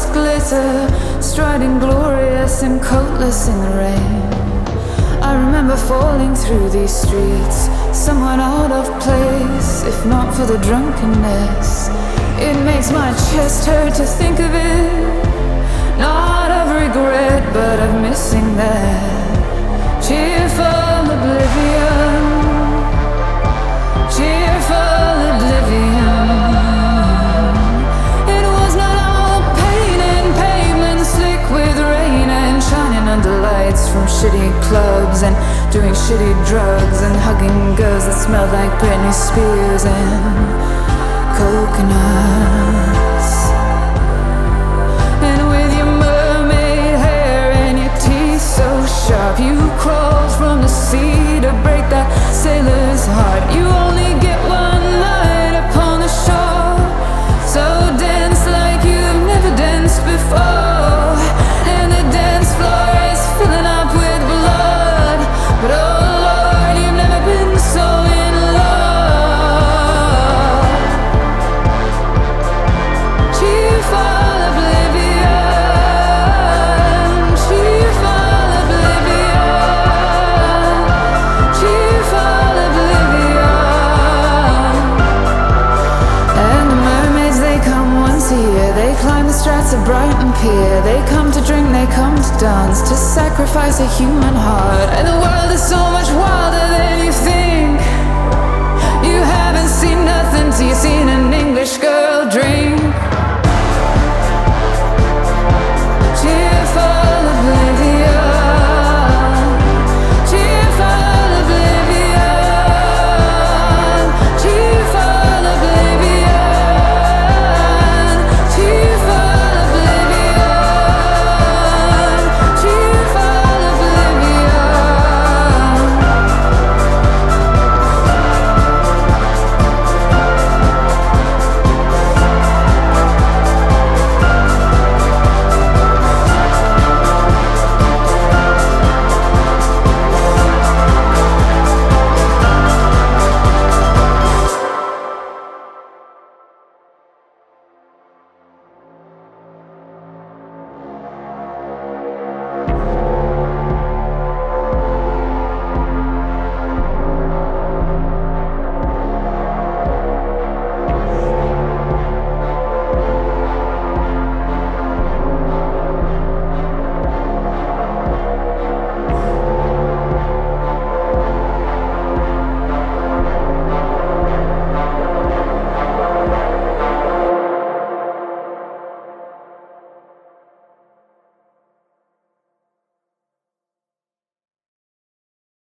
stars glitter, striding glorious and coatless in the rain. I remember falling through these streets, somewhat out of place, if not for the drunkenness. It makes my chest hurt to think of it, not of regret, but of missing that cheerful oblivion, cheerful oblivion. It was not all pain and pavement slick with rain and shining under lights from shitty clubs and doing shitty drugs and hugging girls that smelled like Britney Spears and coconuts. And with your mermaid hair and your teeth so sharp, you crawled from the sea to break that sailor's heart. You only get one night upon the shore, so dance like you've never danced before, and the dance floor is filling up with blood. But oh Lord, you've never been so in love. Cheerful oblivion, cheerful oblivion, cheerful oblivion. And the mermaids, they come once a year, they climb the strats of Brighton Pier. They come to drink, they come to dance, to sacrifice a human heart. And the world is so much wilder than you think. You haven't seen nothing till you've seen enough.